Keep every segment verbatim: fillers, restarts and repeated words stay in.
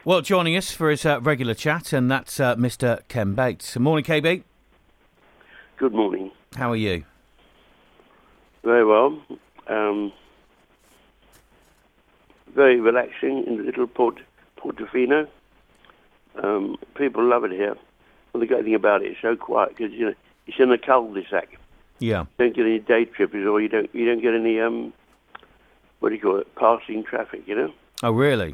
Well, joining us for his uh, regular chat, and that's uh, Mister Ken Bates. Good morning, K B. Good morning. How are you? Very well. Um, very relaxing in the little Port Portofino. Um, people love it here. Well, the great thing about it is so quiet because you know it's in a cul-de-sac. Yeah. You don't get any day trippers, or you don't you don't get any um, what do you call it, passing traffic. You know. Oh, really?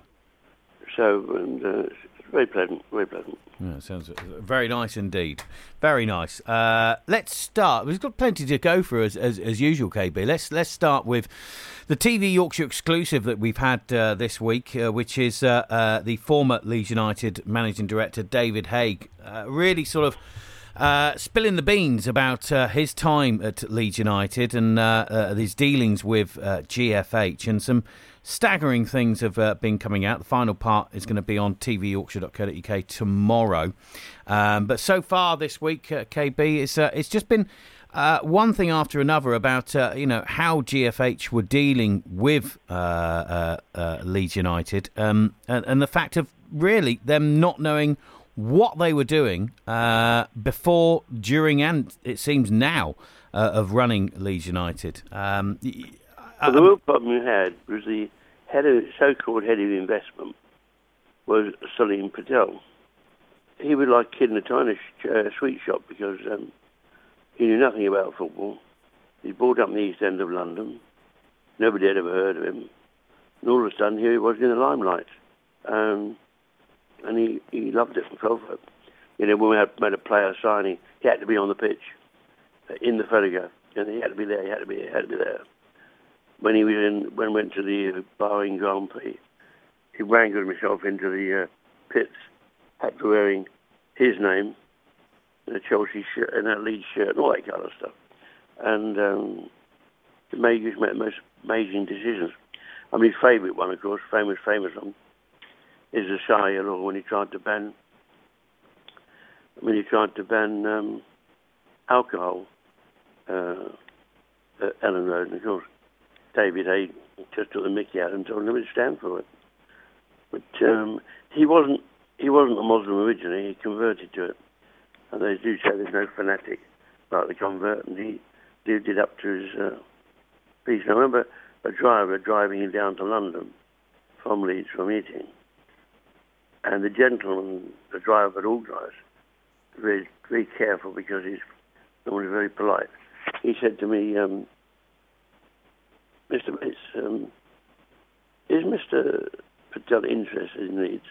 So, and uh, it's very pleasant, very pleasant. Yeah, it sounds very nice indeed. Very nice. Uh, let's start. We've got plenty to go through as, as, as usual, K B. Let's let's start with the T V Yorkshire exclusive that we've had uh, this week, uh, which is uh, uh, the former Leeds United managing director David Haigh, uh, really sort of uh, spilling the beans about uh, his time at Leeds United and uh, uh, his dealings with uh, G F H, and some staggering things have uh, been coming out. The final part is going to be on t v yorkshire dot co dot u k tomorrow. Um, but so far this week, uh, K B, it's, uh, it's just been uh, one thing after another about uh, you know how G F H were dealing with uh, uh, uh, Leeds United, um, and, and the fact of really them not knowing what they were doing uh, before, during, and it seems now uh, of running Leeds United. Um, well, the real problem you had was the head of, so-called head of investment was Salim Patel. He was like a kid in a tiny sh- uh, sweet shop because um, he knew nothing about football. He brought up in the East End of London. Nobody had ever heard of him. And all of a sudden, here he was in the limelight. Um, and he, he loved it and fell for it. You know, when we had made a player signing, he had to be on the pitch, uh, in the photograph. And he had to be there, he had to be there, he had to be there. When he was in, when we went to the uh, Bahrain Grand Prix, he wrangled himself into the uh, pits, had to wearing his name, and a Chelsea shirt, and a Leeds shirt, and all that kind of stuff. And um, he made, he made the most amazing decisions. I mean, his favourite one, of course, famous, famous one, is the Sharia law when he tried to ban, when he tried to ban um, alcohol uh, at Ellen Road, and of course, David Haigh just took the mickey out and told him to stand for it. But um, he wasn't he wasn't a Muslim originally. He converted to it. And they do say there's no fanatic like the convert, and he lived it up to his uh, piece. I remember a driver driving him down to London from Leeds, from Ealing. And the gentleman, the driver that all drives, very, very careful because he's normally very polite. He said to me, um, Mister Bates, um, is Mister Patel interested in Leeds?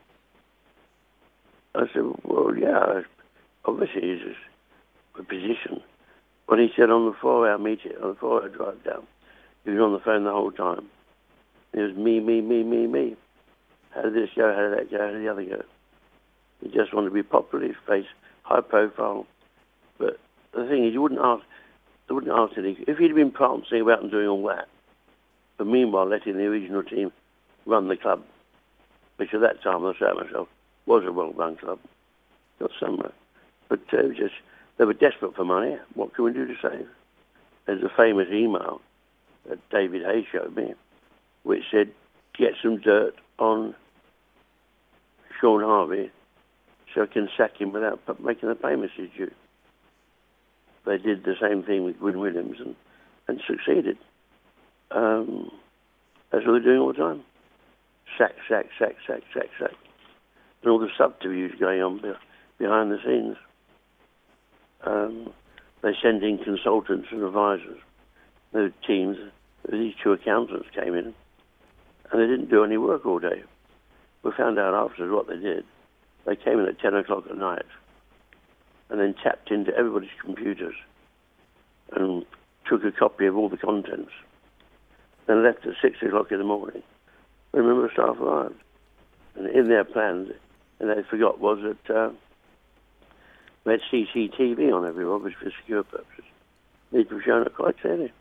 I said, well, yeah, obviously he's a position. But he said on the four-hour meeting, on the four-hour drive down, he was on the phone the whole time. It was me, me, me, me, me. How did this go? How did that go? How did the other go? He just wanted to be popular, his face, high profile. But the thing is, you wouldn't ask, they wouldn't ask anything. If he'd been prancing about and doing all that, but meanwhile letting the original team run the club, which at that time, I say myself, was a well-run club, got somewhere. But uh, it was just, they were desperate for money. What can we do to save? There's a famous email that David Haigh showed me, which said, get some dirt on Sean Harvey so I can sack him without making the payments he's due. They did the same thing with Gwyn Williams and, and succeeded. Um, that's what they're doing all the time. Sack, sack, sack, sack, sack, sack. And all the subterfuge going on be- behind the scenes. Um, they send in consultants and advisors. The teams, these two accountants came in, and they didn't do any work all day. We found out afterwards what they did. They came in at ten o'clock at night and then tapped into everybody's computers and took a copy of all the contents, then left at six o'clock in the morning. Remember, the staff arrived. And in their plans, and they forgot, was that uh, we had C C T V on every office for secure purposes. Need to have shown it quite clearly.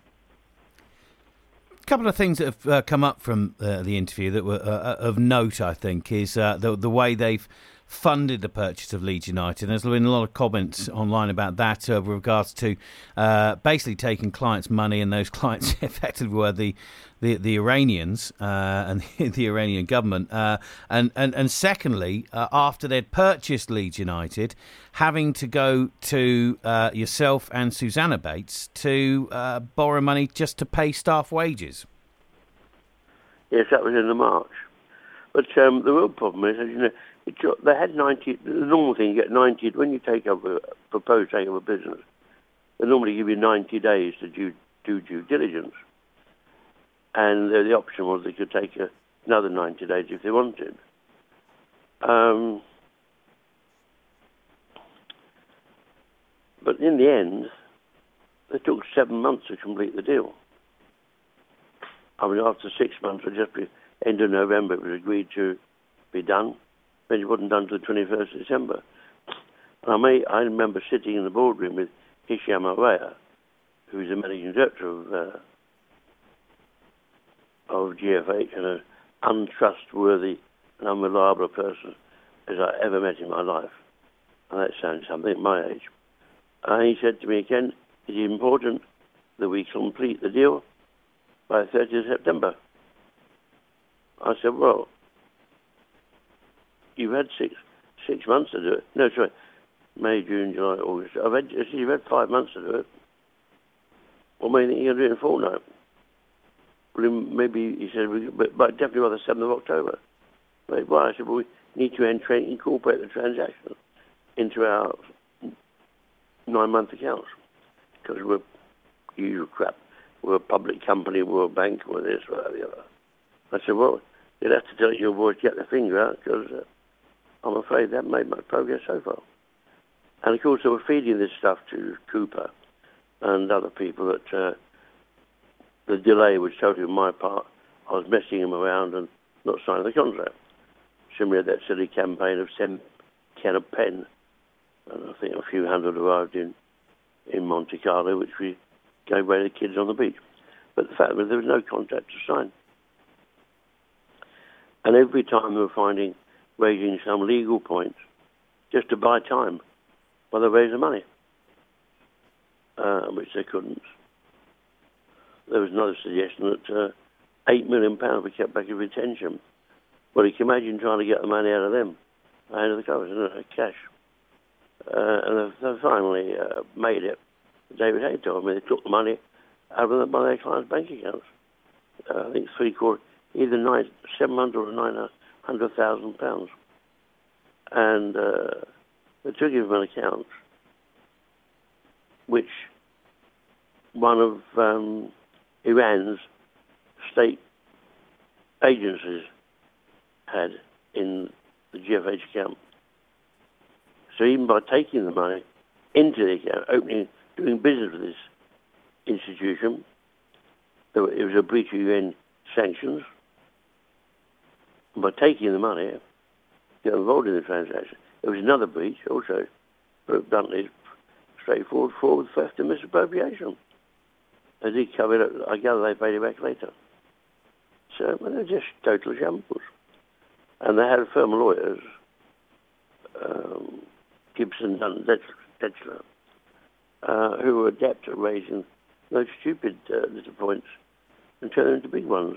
A couple of things that have uh, come up from uh, the interview that were uh, of note, I think, is uh, the, the way they've funded the purchase of Leeds United. There's been a lot of comments online about that uh, with regards to uh, basically taking clients' money, and those clients effectively were the the, the Iranians uh, and the, the Iranian government. Uh, and, and, and secondly, uh, after they'd purchased Leeds United, having to go to uh, yourself and Susanna Bates to uh, borrow money just to pay staff wages. Yes, that was in the March. But um, the real problem is, as you know, it, they had ninety. The normal thing, you get ninety when you take up a proposed take up a business. They normally give you ninety days to do, do due diligence, and uh, the option was they could take a, another ninety days if they wanted. Um, but in the end, they took seven months to complete the deal. I mean, after six months, or just be end of November, it was agreed to be done. Then it wasn't done until the twenty-first of December. And I, may, I remember sitting in the boardroom with Hisham Araya, who is the managing director of, uh, of G F H, and an untrustworthy and unreliable person as I ever met in my life. And that sounds something at my age. And he said to me again, it is important that we complete the deal by the thirtieth of September. I said, well, you've had six six months to do it. No, sorry, May, June, July, August. I've had, I said, you've had five months to do it. Well, maybe you're going to do it in a fortnight. Well, maybe, he said, but, but definitely by the seventh of October. Well, why? I said, well, we need to enter, incorporate the transaction into our nine-month accounts, because we're usual crap. We're a public company, we're a bank, we're this, we're the other. I said, well, you'll have to tell your boys to get their finger out, because uh, I'm afraid they haven't made much progress so far. And of course, they were feeding this stuff to Cooper and other people that uh, the delay was totally on my part. I was messing them around and not signing the contract. Similarly, that silly campaign of send Ken a pen. And I think a few hundred arrived in, in Monte Carlo, which we gave away to the kids on the beach. But the fact was there was no contract to sign. And every time they were finding, raising some legal points just to buy time while they raised the money, uh, which they couldn't. There was another suggestion that uh, eight million pounds were kept back in retention. Well, you can imagine trying to get the money out of them, out of the covers, no, cash. Uh, and they, they finally uh, made it. David Hay told me they took the money out of them by their clients' bank accounts. Uh, I think three quarters, either nine, seven hundred or nine hundred thousand pounds, and uh, they took him an account, which one of um, Iran's state agencies had in the G F H account. So even by taking the money into the account, opening, doing business with this institution, it was a breach of U N sanctions. And by taking the money, get involved in the transaction, there was another breach, also, but bluntly, straightforward fraud, theft and misappropriation. They did cover it, I gather they paid it back later. So, well, they're just total shambles. And they had a firm of lawyers, um, Gibson, Dunn, Detchler, uh, who were adept at raising those stupid uh, little points and turning them into big ones.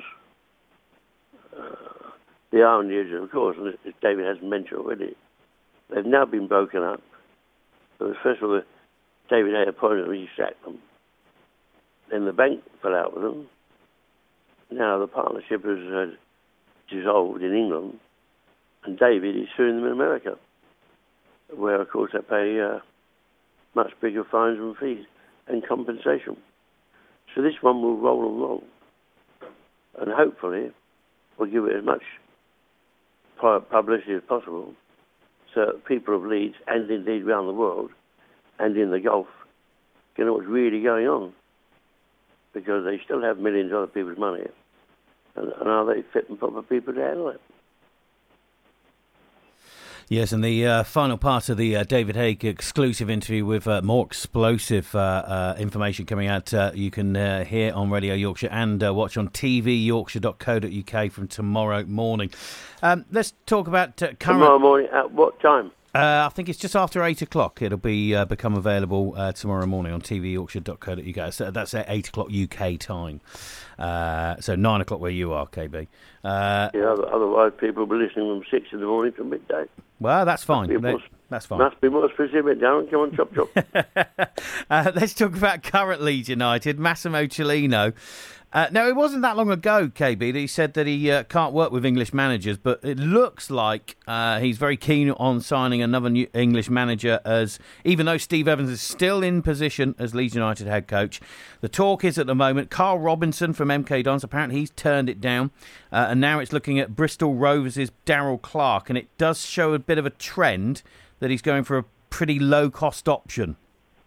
Uh, the irony is, of course, and as David has mentioned already, they've now been broken up. But first of all, David Hay appointed them, he sacked them. Then the bank fell out with them. Now the partnership has uh, dissolved in England, and David is suing them in America, where, of course, they pay uh, much bigger fines and fees and compensation. So this one will roll along, and hopefully we'll give it as much publicity as possible, so that people of Leeds, and indeed around the world, and in the Gulf, can know what's really going on, because they still have millions of other people's money, and, and are they fit and proper people to handle it? Yes, and the uh, final part of the uh, David Haig exclusive interview with uh, more explosive uh, uh, information coming out, uh, you can uh, hear on Radio Yorkshire and uh, watch on t v yorkshire dot co dot u k from tomorrow morning. Um, let's talk about uh, current... Tomorrow morning at what time? Uh, I think it's just after eight o'clock. It'll be uh, become available uh, tomorrow morning on t v yorkshire dot co dot u k. So that's at eight o'clock U K time. Uh, so nine o'clock where you are, K B. Uh, yeah, otherwise people will be listening from six in the morning to midday. Well, that's fine. Must more, that's fine. Must be more specific, Darren. Come on, chop, chop. uh, let's talk about current Leeds United, Massimo Cellino. Uh, now, it wasn't that long ago, K B, that he said that he uh, can't work with English managers, but it looks like uh, he's very keen on signing another new English manager, as even though Steve Evans is still in position as Leeds United head coach. The talk is at the moment, Carl Robinson from M K Dons, apparently he's turned it down, uh, and now it's looking at Bristol Rovers' Darrell Clark, and it does show a bit of a trend that he's going for a pretty low-cost option.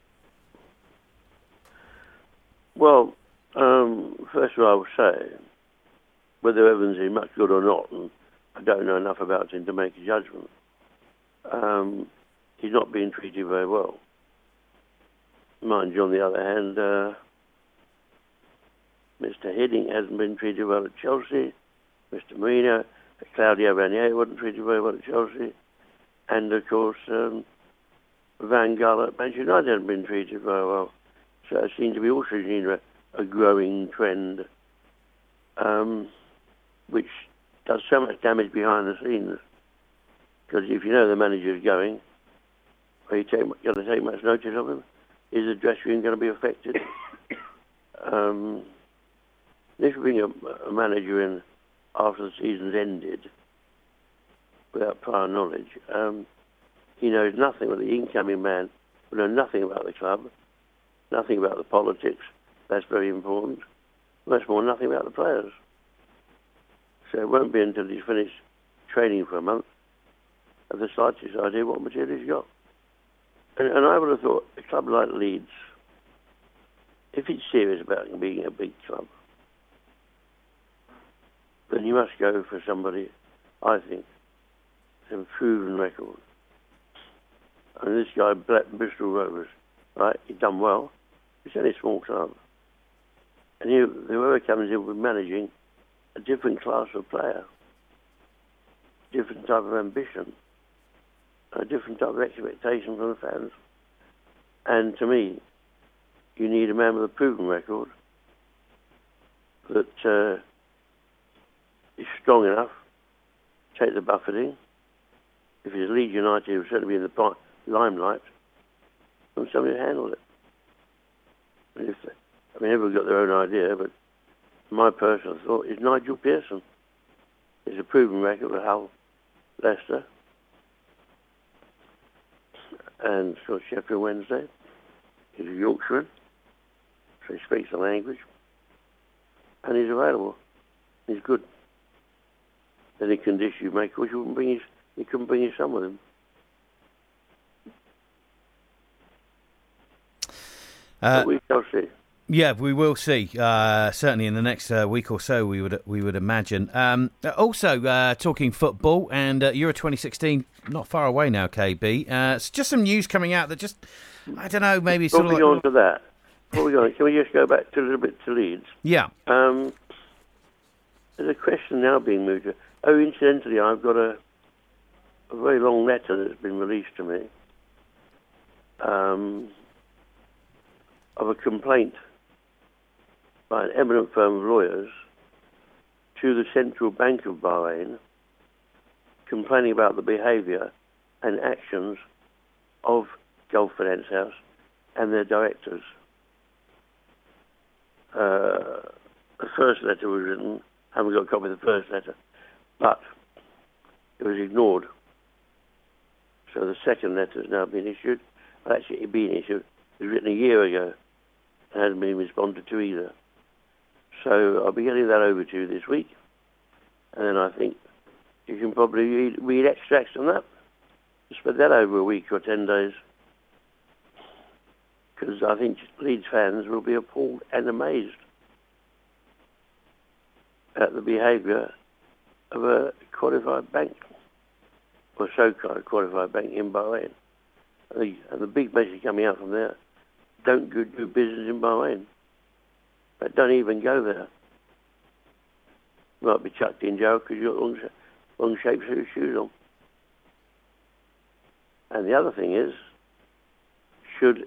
Well... Um, first of all, I would say, whether Evans is much good or not, and I don't know enough about him to make a judgment, um, he's not being treated very well. Mind you, on the other hand, uh, Mister Hiddink hasn't been treated well at Chelsea, Mister Marino, Claudio Ranieri wasn't treated very well at Chelsea, and of course, um, Van Gaal at Manchester United hasn't been treated very well. So it seems to be also a a growing trend, um, which does so much damage behind the scenes. Because if you know the manager's going, are you going to take much notice of him? Is the dressing room going to be affected? um, if you bring a, a manager in after the season's ended, without prior knowledge, um, he knows nothing, but the incoming man will know nothing about the club, nothing about the politics. That's very important. Much more, nothing about the players. So it won't be until he's finished training for a month of the slightest idea what material he's got. And, and I would have thought a club like Leeds, if it's serious about being a big club, then you must go for somebody, I think, with a proven record. And this guy, Black Bristol Rovers, right, he's done well. It's only a small club. And he, whoever comes in with managing a different class of player, different type of ambition, a different type of expectation from the fans. And to me, you need a man with a proven record that uh, is strong enough to take the buffeting. If it's Leeds United, it will certainly be in the limelight, and somebody to handle it. And if they, I mean, everyone's got their own idea, but my personal thought is Nigel Pearson. He's a proven record with Hull, Leicester, and so Sheffield Wednesday. He's a Yorkshireman, so he speaks the language, and he's available. He's good. Any condition you make, of course, you wouldn't bring his, you couldn't bring his son with him. Uh, but we shall see. Yeah, we will see. Uh, certainly in the next uh, week or so, we would we would imagine. Um, also, uh, talking football and uh, Euro twenty sixteen, not far away now, K B. Uh, it's just some news coming out that just, I don't know, maybe Before sort of we like... go on to that, before we go on, can we just go back to a little bit to Leeds? Yeah. Um, there's a question now being moved to... Oh, incidentally, I've got a, a very long letter that's been released to me um, of a complaint by an eminent firm of lawyers to the Central Bank of Bahrain, complaining about the behaviour and actions of Gulf Finance House and their directors. Uh, the first letter was written, I haven't got a copy of the first letter, but it was ignored. So the second letter has now been issued. Well, actually, it's been issued. It was written a year ago and hasn't been responded to either. So I'll be getting that over to you this week. And then I think you can probably read, read extracts on that. Spread that over a week or ten days. Because I think Leeds fans will be appalled and amazed at the behaviour of a qualified bank. or so-called qualified bank in Bahrain. And the, and the big message coming out from there, don't go do business in Bahrain. But don't even go there. You might be chucked in jail because you've got wrong, wrong shaped shoes on. And the other thing is, should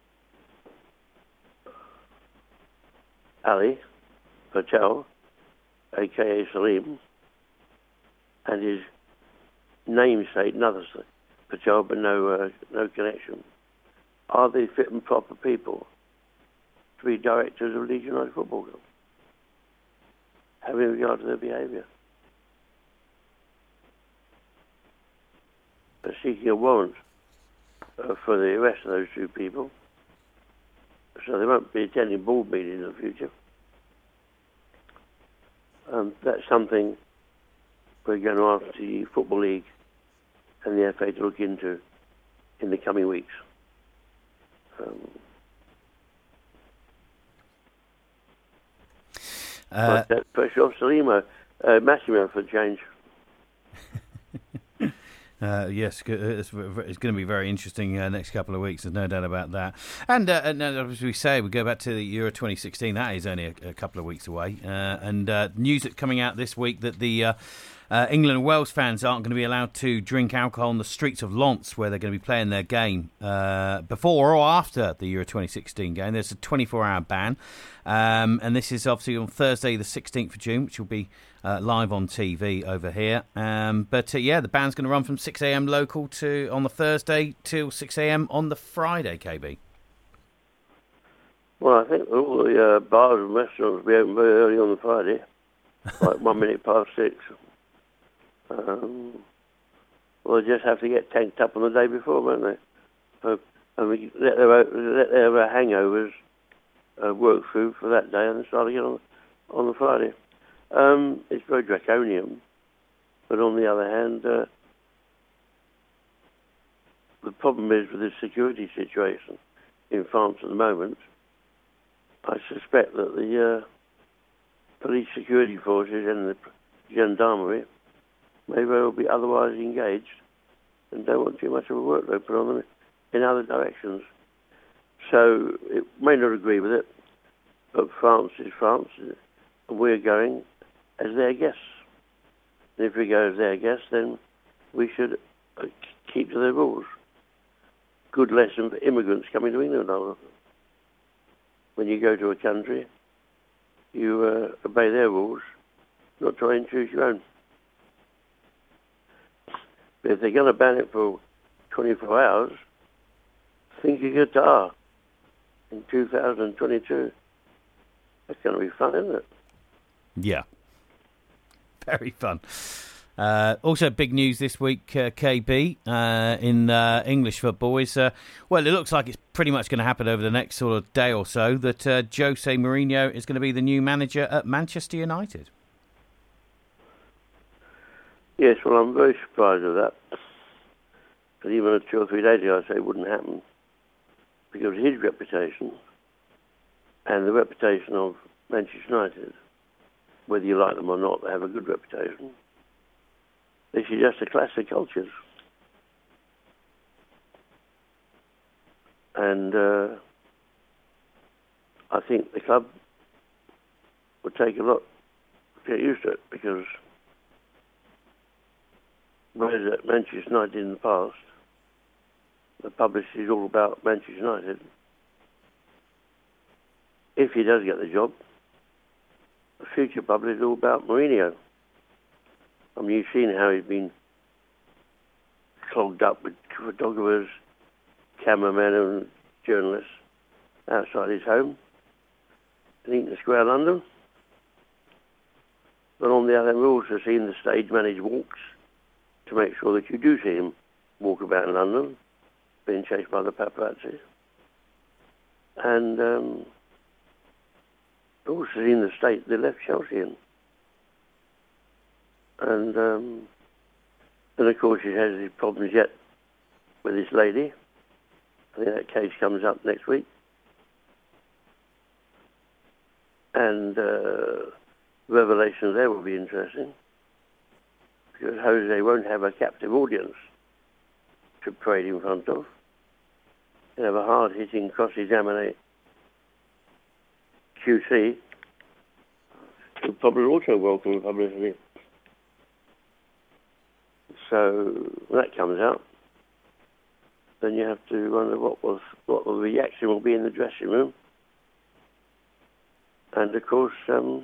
Ali Patel, a k a. Salim, and his namesake, another Patel, but no, uh, no connection, are they fit and proper people to be directors of Leeds United Football Club, having regard to their behaviour? They're seeking a warrant uh, for the arrest of those two people, so they won't be attending board meetings in the future. Um, that's something we're going to ask the Football League and the F A to look into in the coming weeks. Um, uh, that pressure off Salimo, uh, Massimo for change. Uh, yes, it's, it's going to be very interesting uh, next couple of weeks. There's no doubt about that. And, uh, and as we say, we go back to the Euro twenty sixteen. That is only a, a couple of weeks away. Uh, and uh, news that's coming out this week that the uh, uh, England and Wales fans aren't going to be allowed to drink alcohol on the streets of Lens, where they're going to be playing their game uh, before or after the Euro twenty sixteen game. There's a twenty-four hour ban. Um, and this is obviously on Thursday, the sixteenth of June, which will be uh, live on T V over here. Um, but uh, yeah, the ban's going to run from six a.m. local to on the Thursday till six a.m. on the Friday, K B. Well, I think all the uh, bars and restaurants will be open very early on the Friday, like one minute past six. Um, well, they just have to get tanked up on the day before, won't they? Uh, and we let their, let their uh, hangovers uh, work through for that day and then start again on, on the Friday. Um, it's very draconian, but on the other hand, uh, the problem is with the security situation in France at the moment. I suspect that the uh, police security forces and the gendarmerie may well be otherwise engaged and don't want too much of a workload put on them in other directions. So it may not agree with it, but France is France, and we're going as their guests. And if we go as their guests, then we should uh, keep to their rules. Good lesson for immigrants coming to England. When you go to a country, you uh, obey their rules, not try and choose your own. But if they're going to ban it for twenty-four hours, think of Qatar in two thousand twenty-two. That's going to be fun, isn't it? Yeah. Very fun. Uh, also, big news this week, uh, K B, uh, in uh, English football is, uh, well, it looks like it's pretty much going to happen over the next sort of day or so, that uh, Jose Mourinho is going to be the new manager at Manchester United. Yes, well, I'm very surprised at that. But even two or three days ago, I said it wouldn't happen. Because his reputation and the reputation of Manchester United, whether you like them or not, they have a good reputation. This is just a clash of cultures. And uh, I think the club would take a lot to get used to it, because whereas at Manchester United in the past, the publicity is all about Manchester United. If he does get the job, the future publicity is all about Mourinho. I mean, you've seen how he's been clogged up with photographers, cameramen and journalists outside his home in Eaton Square, London. But on the other hand, we've also seen the stage-managed walks to make sure that you do see him walk about in London, being chased by the paparazzi. And um, we've also seen the state they left Chelsea in. And, um, and of course, he has his problems yet with this lady. I think that case comes up next week. And uh, revelations there will be interesting. because Jose won't have a captive audience to parade in front of. He'll have a hard-hitting, cross-examinate Q C, who probably also welcome publicity. So when that comes out, then you have to wonder what was what the reaction will be in the dressing room, and of course, um,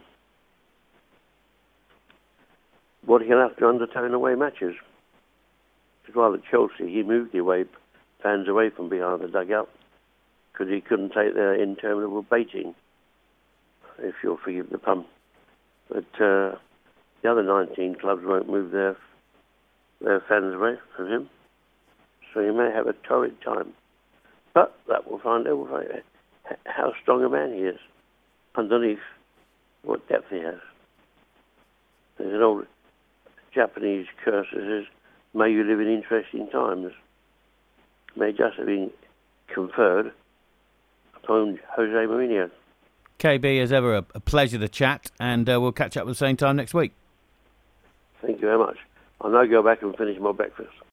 what he'll have to undertake in away matches. Because while at Chelsea, he moved the away fans away from behind the dugout because he couldn't take their interminable baiting, if you'll forgive the pun. But uh, the other nineteen clubs won't move their their fans away from him, so he may have a torrid time. But that will find out we'll find out how strong a man he is underneath, what depth he has. There's an old Japanese curse that says, "May you live in interesting times." May just have been conferred upon Jose Mourinho. K B, as ever, a, a pleasure to chat, and uh, we'll catch up at the same time next week. Thank you very much. I'll now go back and finish my breakfast.